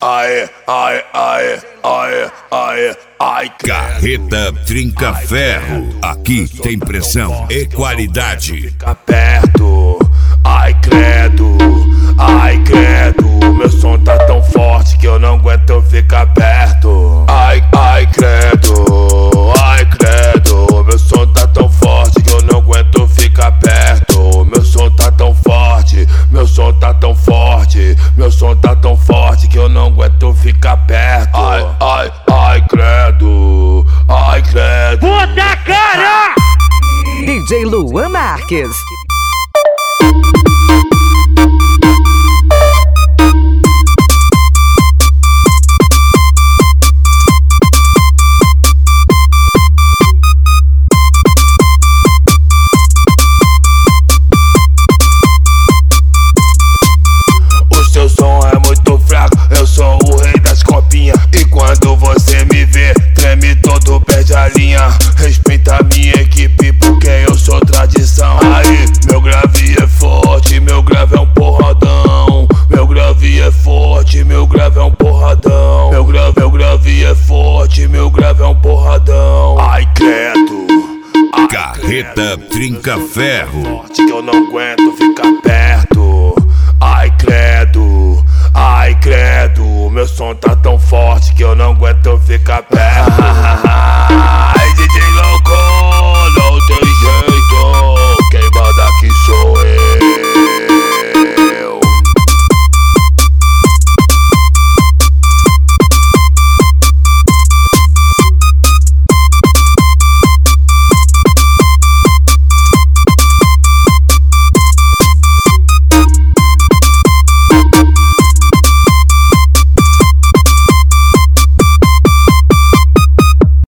Carreta Trinca Ferro, aqui tem pressão e qualidade. Fica perto, ai credo, meu som tá tão forte que eu não aguento ficar perto. Ai credo, meu som tá tão forte que eu não aguento ficar perto. Meu som tá tão forte, meu som tá tão forte, meu som tá tão forte que eu não aguento ficar perto. Ai credo, Puta cara! DJ Luan Marques. O seu som é muito fraco, eu sou o rei das copinhas. E quando você me vê, treme todo, perde a linha. Respeita a minha equipe porque eu sou tradição. Aí, meu grave é forte, meu grave é um porradão. Meu grave é forte, meu grave é um porradão. Meu grave é forte, meu grave é um porradão. Ai credo, Carreta Trinca Ferro, forte que eu não aguento ficar perto. Ai credo, meu som tá tão forte que eu não aguento ficar perto.